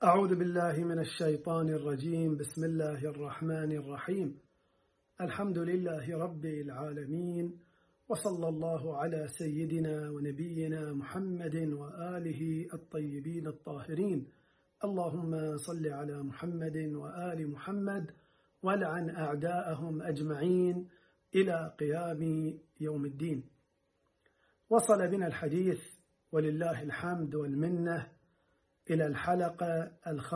أعوذ بالله من الشيطان الرجيم. بسم الله الرحمن الرحيم. الحمد لله رب العالمين، وصلى الله على سيدنا ونبينا محمد وآله الطيبين الطاهرين. اللهم صل على محمد وآل محمد ولعن أعداءهم أجمعين إلى قيام يوم الدين. وصل بنا الحديث ولله الحمد والمنة إلى الحلقة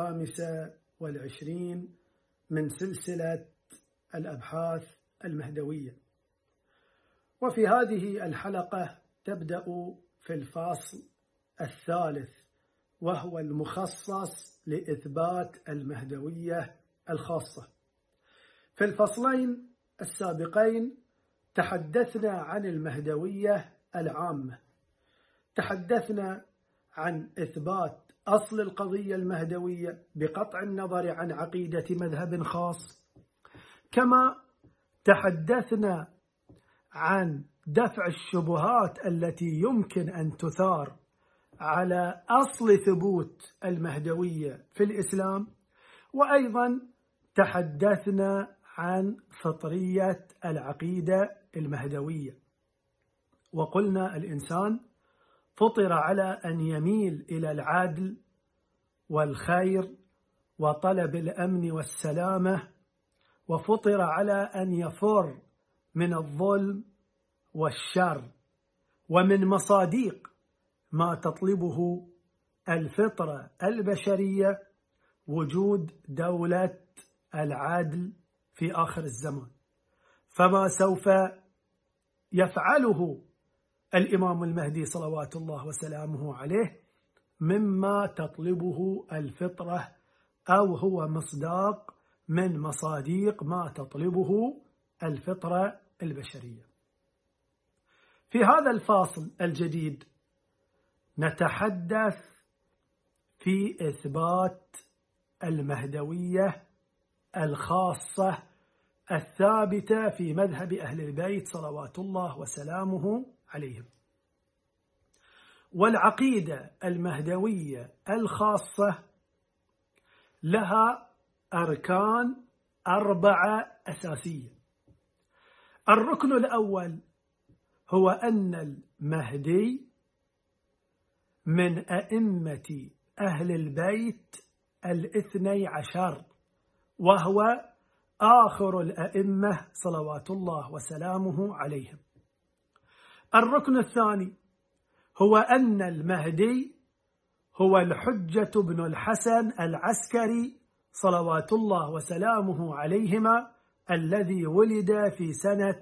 25 من سلسلة الأبحاث المهدوية، وفي هذه الحلقة تبدأ في الفصل الثالث، وهو المخصص لإثبات المهدوية الخاصة. في الفصلين السابقين تحدثنا عن المهدوية العامة، تحدثنا عن إثبات أصل القضية المهدوية بقطع النظر عن عقيدة مذهب خاص، كما تحدثنا عن دفع الشبهات التي يمكن أن تثار على أصل ثبوت المهدوية في الإسلام، وأيضا تحدثنا عن فطرية العقيدة المهدوية، وقلنا الإنسان فطر على أن يميل إلى العدل والخير وطلب الأمن والسلامة، وفطر على أن يفر من الظلم والشر، ومن مصادق ما تطلبه الفطرة البشرية وجود دولة العدل في آخر الزمان. فما سوف يفعله الإمام المهدي صلوات الله وسلامه عليه مما تطلبه الفطرة، أو هو مصداق من مصادق ما تطلبه الفطرة البشرية. في هذا الفاصل الجديد نتحدث في إثبات المهدوية الخاصة الثابتة في مذهب أهل البيت صلوات الله وسلامه عليهم. والعقيدة المهدوية الخاصة لها أركان 4 أساسية. الركن الأول هو أن المهدي من أئمة أهل البيت 12، وهو آخر الأئمة صلوات الله وسلامه عليهم. الركن الثاني هو أن المهدي هو الحجة بن الحسن العسكري صلوات الله وسلامه عليهما، الذي ولد في سنة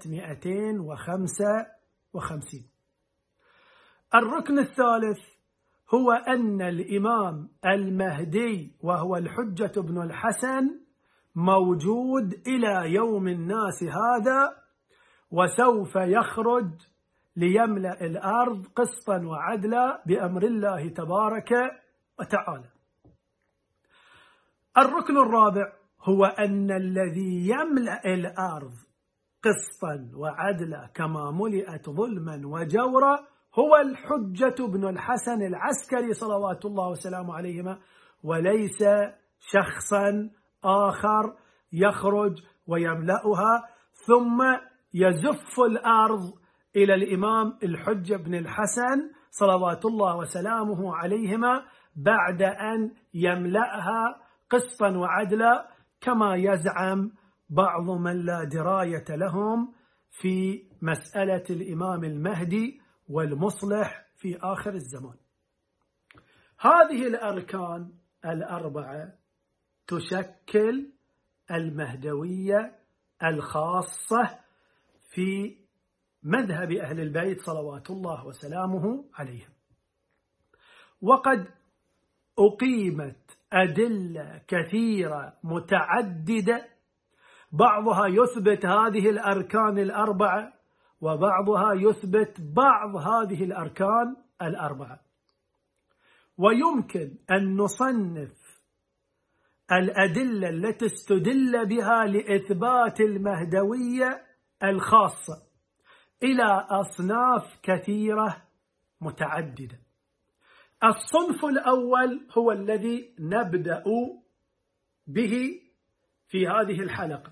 255. الركن الثالث هو أن الإمام المهدي وهو الحجة بن الحسن موجود إلى يوم الناس هذا، وسوف يخرج ليملأ الأرض قسطا وعدلا بأمر الله تبارك وتعالى. الركن الرابع هو أن الذي يملأ الأرض قسطا وعدلا كما ملئت ظلما وجورا هو الحجة بن الحسن العسكري صلوات الله وسلامه عليهما، وليس شخصا آخر يخرج ويملأها ثم يزف الأرض إلى الإمام الحجة بن الحسن صلوات الله وسلامه عليهما بعد أن يملأها قسطا وعدلا، كما يزعم بعض من لا دراية لهم في مسألة الإمام المهدي والمصلح في آخر الزمان. هذه الأركان 4 تشكل المهدوية الخاصة في مذهب أهل البيت صلوات الله وسلامه عليهم. وقد أقيمت أدلة كثيرة متعددة، بعضها يثبت هذه الأركان 4، وبعضها يثبت بعض هذه الأركان 4. ويمكن أن نصنف الأدلة التي استدل بها لإثبات المهدوية الخاصة إلى أصناف كثيرة متعددة. الصنف الأول هو الذي نبدأ به في هذه الحلقة،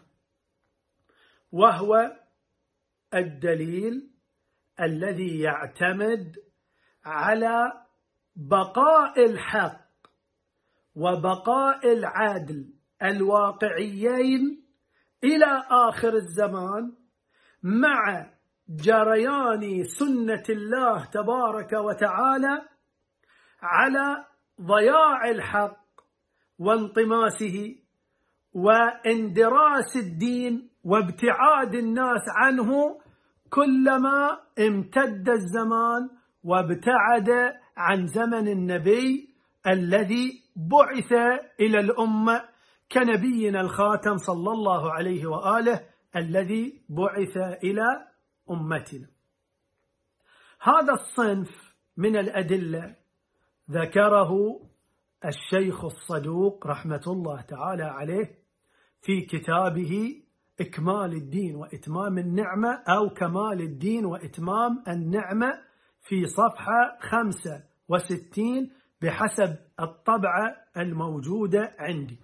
وهو الدليل الذي يعتمد على بقاء الحق وبقاء العدل الواقعيين إلى آخر الزمان، مع جريان سنة الله تبارك وتعالى على ضياع الحق وانطماسه واندراس الدين وابتعاد الناس عنه كلما امتد الزمان وابتعد عن زمن النبي الذي بعث إلى الأمة كنبينا الخاتم صلى الله عليه وآله الذي بعث إلى أمتنا. هذا الصنف من الأدلة ذكره الشيخ الصدوق رحمة الله تعالى عليه في كتابه إكمال الدين وإتمام النعمة، أو كمال الدين وإتمام النعمة، في صفحة 65 بحسب الطبعة الموجودة عندي.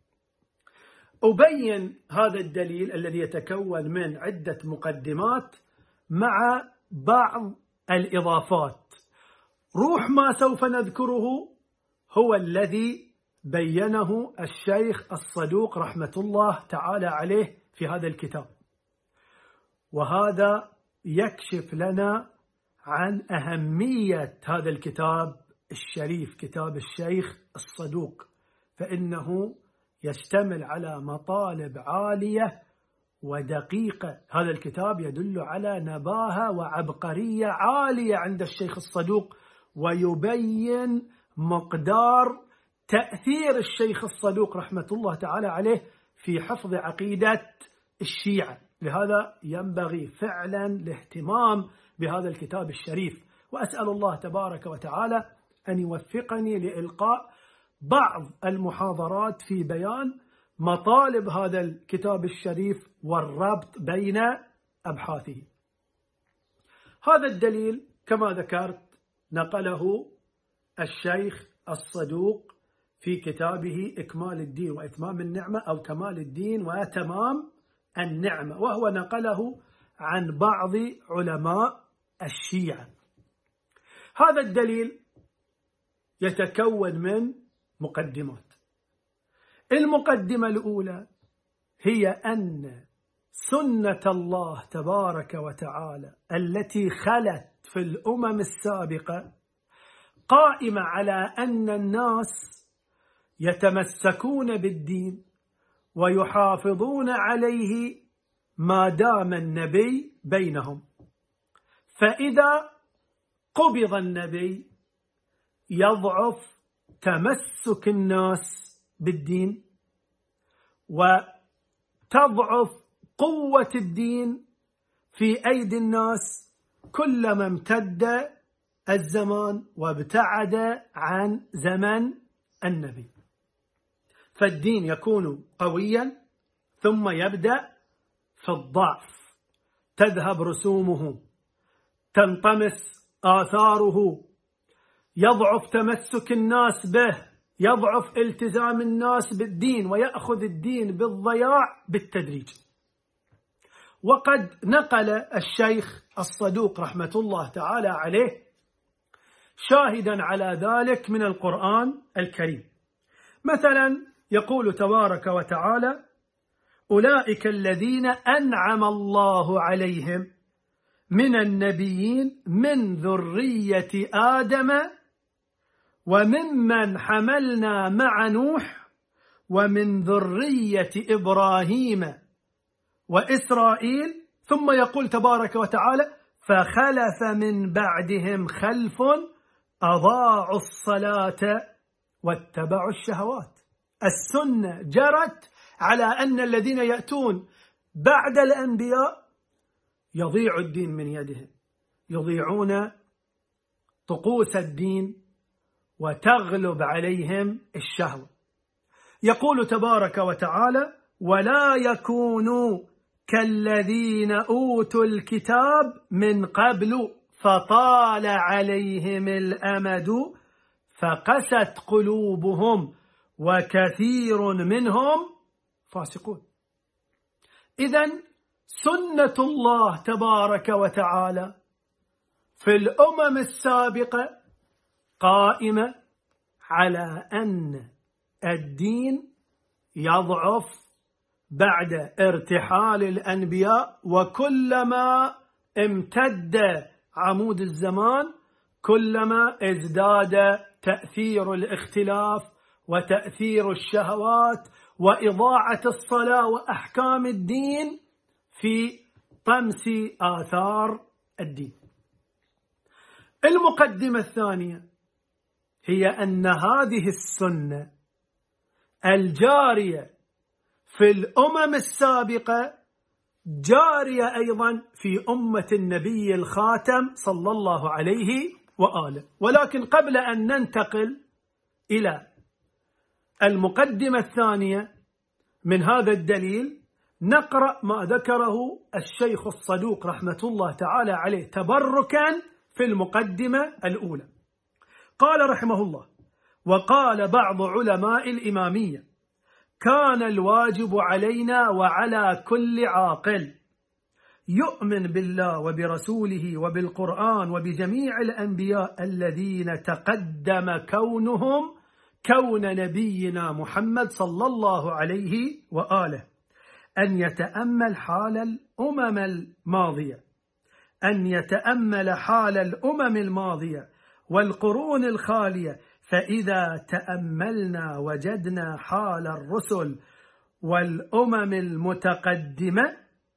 أبين هذا الدليل الذي يتكون من عدة مقدمات مع بعض الإضافات. روح ما سوف نذكره هو الذي بينه الشيخ الصدوق رحمة الله تعالى عليه في هذا الكتاب، وهذا يكشف لنا عن أهمية هذا الكتاب الشريف، كتاب الشيخ الصدوق، فإنه يشتمل على مطالب عالية ودقيقة. هذا الكتاب يدل على نباهة وعبقرية عالية عند الشيخ الصدوق، ويبين مقدار تأثير الشيخ الصدوق رحمة الله تعالى عليه في حفظ عقيدة الشيعة. لهذا ينبغي فعلا الاهتمام بهذا الكتاب الشريف، وأسأل الله تبارك وتعالى أن يوفقني لإلقاء بعض المحاضرات في بيان مطالب هذا الكتاب الشريف والربط بين أبحاثه. هذا الدليل كما ذكرت نقله الشيخ الصدوق في كتابه إكمال الدين وإتمام النعمة، أو كمال الدين وتمام النعمة، وهو نقله عن بعض علماء الشيعة. هذا الدليل يتكون من مقدمات. المقدمة الأولى هي أن سنة الله تبارك وتعالى التي خلت في الأمم السابقة قائمة على أن الناس يتمسكون بالدين ويحافظون عليه ما دام النبي بينهم، فإذا قبض النبي يضعف تمسك الناس بالدين وتضعف قوة الدين في أيدي الناس كلما امتد الزمان وابتعد عن زمن النبي. فالدين يكون قويا ثم يبدأ في الضعف، تذهب رسومه، تنطمس آثاره، يضعف تمسك الناس به، يضعف التزام الناس بالدين، ويأخذ الدين بالضياع بالتدريج. وقد نقل الشيخ الصدوق رحمة الله تعالى عليه شاهدا على ذلك من القرآن الكريم. مثلا يقول تبارك وتعالى: أولئك الذين أنعم الله عليهم من النبيين من ذرية آدم وممن حملنا مع نوح ومن ذرية إبراهيم وإسرائيل. ثم يقول تبارك وتعالى: فخلف من بعدهم خلف أضاعوا الصلاة واتبعوا الشهوات. السنة جرت على أن الذين يأتون بعد الأنبياء يضيع الدين من يدهم، يضيعون طقوس الدين وتغلب عليهم الشهوة. يقول تبارك وتعالى: ولا يكونوا كالذين أوتوا الكتاب من قبل فطال عليهم الأمد فقست قلوبهم وكثير منهم فاسقون. إذن سنة الله تبارك وتعالى في الأمم السابقة قائمة على أن الدين يضعف بعد ارتحال الأنبياء، وكلما امتد عمود الزمان كلما ازداد تأثير الاختلاف وتأثير الشهوات وإضاعة الصلاة وأحكام الدين في طمس آثار الدين. المقدمة الثانية هي أن هذه السنة الجارية في الأمم السابقة جارية أيضا في أمة النبي الخاتم صلى الله عليه وآله. ولكن قبل أن ننتقل إلى المقدمة الثانية من هذا الدليل نقرأ ما ذكره الشيخ الصدوق رحمة الله تعالى عليه تبركا في المقدمة الأولى. قال رحمه الله: وقال بعض علماء الإمامية: كان الواجب علينا وعلى كل عاقل يؤمن بالله وبرسوله وبالقرآن وبجميع الأنبياء الذين تقدم كونهم كون نبينا محمد صلى الله عليه وآله، أن يتأمل حال الأمم الماضية والقرون الخالية، فإذا تأملنا وجدنا حال الرسل والأمم المتقدمة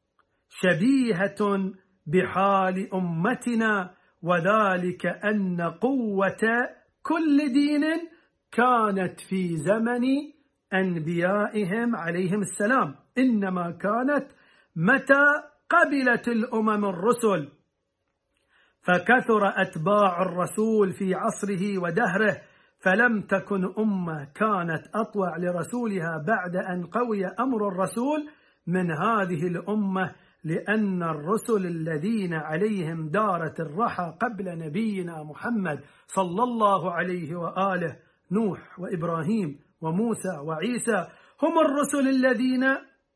شبيهة بحال أمتنا، وذلك أن قوة كل دين كانت في زمن أنبيائهم عليهم السلام، إنما كانت متى قبلت الأمم الرسل فكثر أتباع الرسول في عصره ودهره، فلم تكن أمة كانت أطوع لرسولها بعد أن قوي أمر الرسول من هذه الأمة، لأن الرسل الذين عليهم دارت الرحى قبل نبينا محمد صلى الله عليه وآله نوح وإبراهيم وموسى وعيسى هم الرسل الذين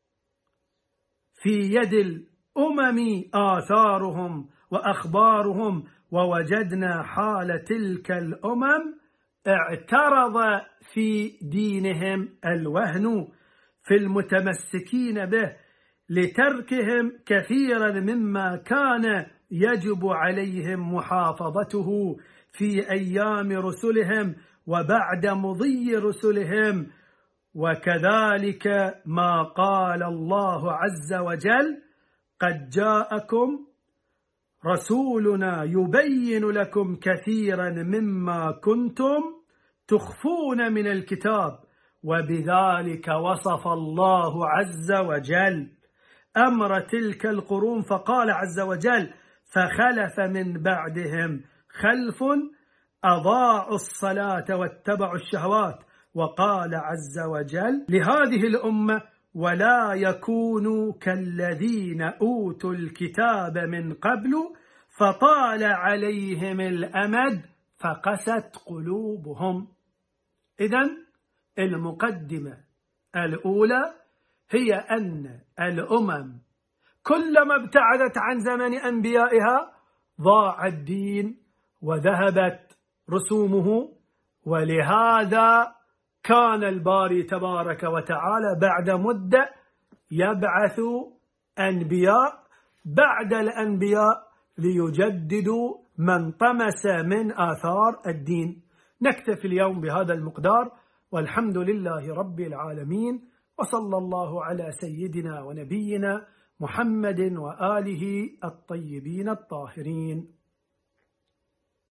في يد الأمم آثارهم وأخبارهم، ووجدنا حال تلك الأمم اعترض في دينهم الوهن في المتمسكين به لتركهم كثيرا مما كان يجب عليهم محافظته في أيام رسلهم وبعد مضي رسلهم. وكذلك ما قال الله عز وجل: قد جاءكم رسولنا يبين لكم كثيرا مما كنتم تخفون من الكتاب، وبذلك وصف الله عز وجل أمر تلك القرون، فقال عز وجل: فخلف من بعدهم خلف أضاعوا الصلاة واتبعوا الشهوات. وقال عز وجل لهذه الأمة: ولا يكونوا كالذين أوتوا الكتاب من قبل فطال عليهم الأمد فقست قلوبهم. إذن المقدمة الأولى هي أن الأمم كلما ابتعدت عن زمن أنبيائها ضاع الدين وذهبت رسومه، ولهذا كان الباري تبارك وتعالى بعد مدة يبعث أنبياء بعد الأنبياء ليجددوا من طمس من آثار الدين. نكتفي اليوم بهذا المقدار، والحمد لله رب العالمين، وصلى الله على سيدنا ونبينا محمد وآله الطيبين الطاهرين.